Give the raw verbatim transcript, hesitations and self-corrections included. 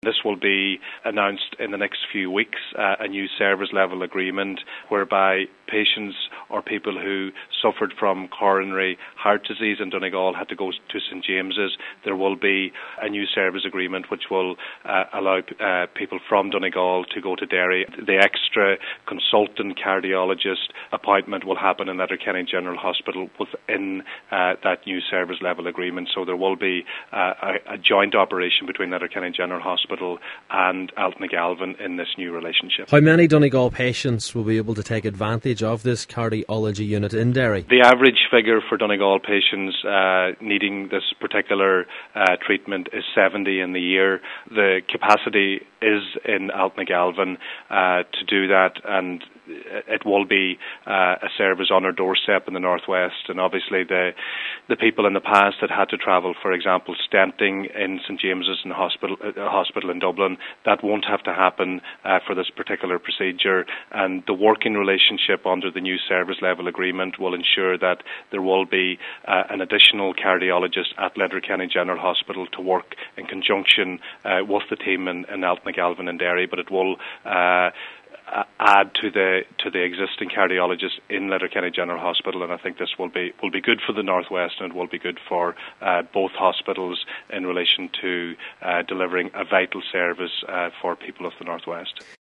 this will be announced in the next few weeks, uh, a new service level agreement whereby patients or people who suffered from coronary heart disease in Donegal had to go to St James's. There will be a new service agreement which will uh, allow uh, people from Donegal to go to Derry. The extra consultant cardiologist appointment will happen in Letterkenny General Hospital within uh, that new service level agreement. So there will be uh, a, a joint operation between Letterkenny General Hospital and Altnagalvan in this new relationship. How many Donegal patients will be able to take advantage of this cardiology unit in Derry? The average figure for Donegal patients uh, needing this particular uh, treatment is seventy in the year. The capacity is in Altnagalvan uh, to do that, and it will be uh, a service on our doorstep in the northwest. And obviously the the people in the past that had to travel, for example, stenting in St James's and hospital, uh, hospital in Dublin, that won't have to happen uh, for this particular procedure. And the working relationship under the new service level agreement will ensure that there will be uh, an additional cardiologist at Letterkenny General Hospital to work in conjunction uh, with the team in, in Altnagalvan and Derry, but it will uh, add to the to the existing cardiologists in Letterkenny General Hospital, and I think this will be will be good for the northwest, and it will be good for uh, both hospitals in relation to uh, delivering a vital service uh, for people of the northwest.